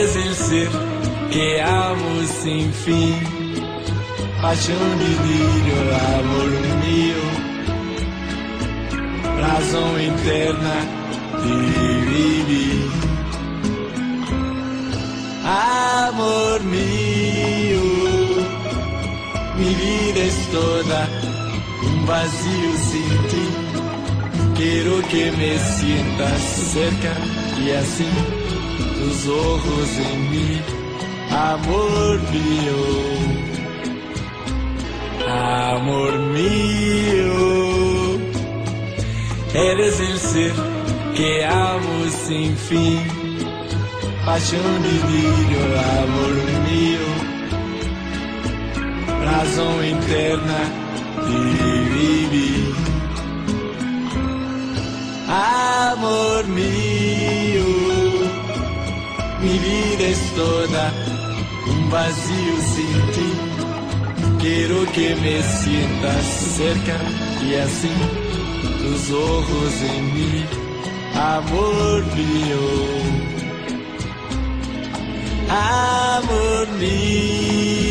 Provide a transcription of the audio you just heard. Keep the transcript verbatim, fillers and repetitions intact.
Eres el ser que amo sin fin, paixão divino, amor mío, razão interna de vivir. Amor mío, mi vida es toda un vacío sin ti. Quiero que me sientas cerca y así tus ojos en mí. Amor mío, amor mío, eres el ser que amo sin fin, paixão divino, amor mío, razão interna de vivir. Amor mío, mi vida es toda un vacío sin ti. Quiero que me sientas cerca y así tus ojos en mí. Amor mío, amor mío.